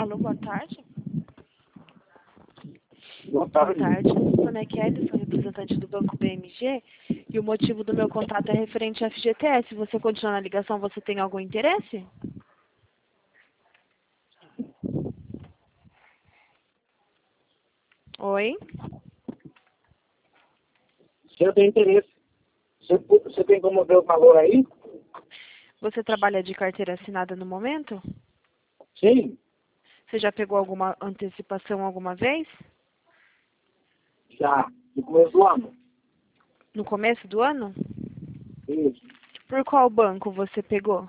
Alô, boa tarde. Boa Boa tarde. tarde. Meu nome é Kelly, sou representante do Banco BMG e o motivo do meu contato é referente ao FGTS. Você continua na ligação, você tem algum interesse? Oi? Se eu tenho interesse, você tem como ver o valor aí? Você trabalha de carteira assinada no momento? Sim, Você já pegou alguma antecipação alguma vez? já. No começo do ano. No começo do ano? Isso. Por qual banco você pegou?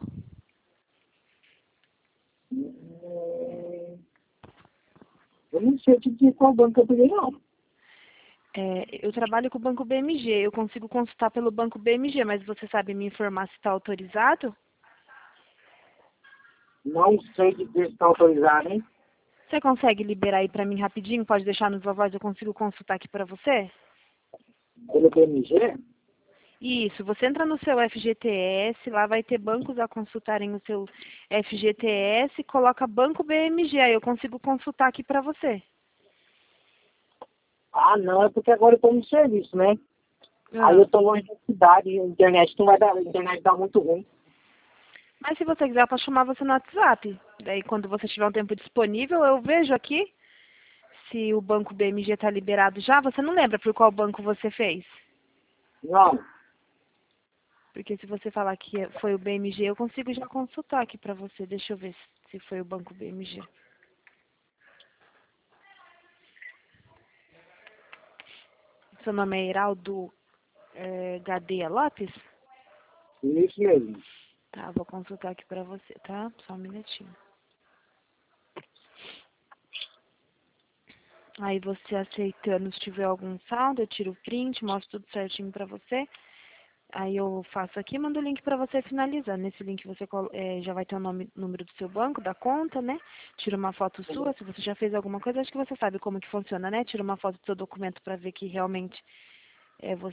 Eu não sei te dizer qual banco eu peguei, não. Eu trabalho com o Banco BMG, eu consigo consultar pelo Banco BMG, mas você sabe me informar se está autorizado? Não sei dizer se está autorizado, hein? Você consegue liberar aí para mim rapidinho? Pode deixar no voz, eu consigo consultar aqui para você? Pelo PMG? Isso, você entra no seu FGTS, lá vai ter bancos a consultarem o seu FGTS, coloca Banco BMG, aí eu consigo consultar aqui para você. Ah, não, é porque agora eu estou no serviço, né? Ah. Aí eu estou longe da cidade, a internet não vai dar, a internet tá muito ruim. Mas se você quiser, eu posso chamar você no WhatsApp. Daí, quando você tiver um tempo disponível, eu vejo aqui se o Banco BMG está liberado já. Você não lembra por qual banco você fez? Não, Porque se você falar que foi o BMG, eu consigo já consultar aqui para você. Deixa eu ver se foi o Banco BMG. Seu nome é Heraldo Gadeia Lopes? isso mesmo. Tá, vou consultar aqui para você, tá? Só um minutinho. Aí você aceitando, se tiver algum saldo, eu tiro o print, mostro tudo certinho para você. Aí eu faço aqui e mando o link para você finalizar. Nesse link você já vai ter o número do seu banco, da conta, né? Tira uma foto sua. Se você já fez alguma coisa, acho que você sabe como que funciona, né? Tira uma foto do seu documento para ver que realmente é você.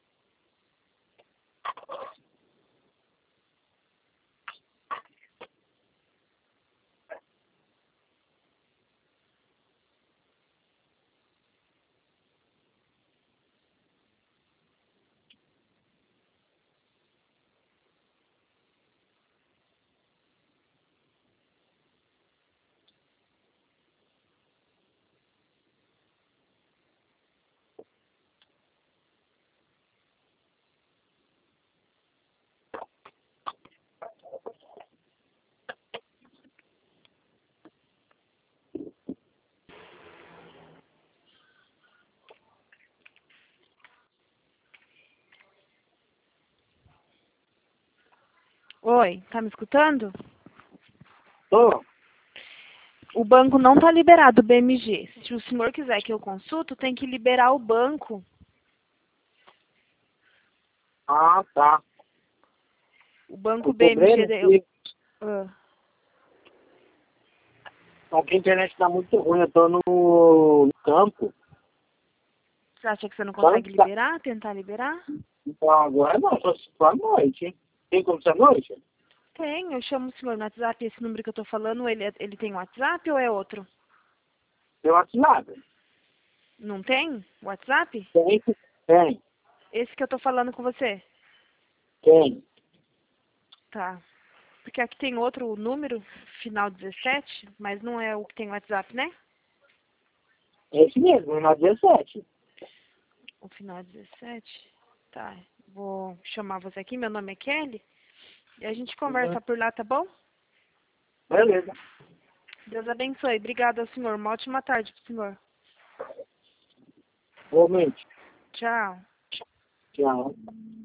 Oi, tá me escutando? Tô. O banco não está liberado, o BMG. Se o senhor quiser que eu consulto, tem que liberar o banco. Ah, tá. O banco O problema BMG. é que Ah, a internet está muito ruim, eu tô no campo. você acha que você não Só não consegue tá. liberar? Tentar liberar? Então agora não, só se for à noite, hein? Tem como ser à noite? Tem, eu chamo o senhor no WhatsApp. Esse número que eu estou falando, ele tem WhatsApp ou é outro? Tem WhatsApp? Não tem WhatsApp? Tem, tem, Esse que eu estou falando com você? tem. Tá. Porque aqui tem outro número, final 17, mas não é o que tem WhatsApp, né? É esse mesmo, na 17. O final 17. Tá. Vou chamar você aqui, meu nome é Kelly. E a gente Uhum. conversa por lá, tá bom? Beleza. Deus abençoe. Obrigada, senhor. Uma ótima tarde pro senhor. Realmente. Tchau. Tchau.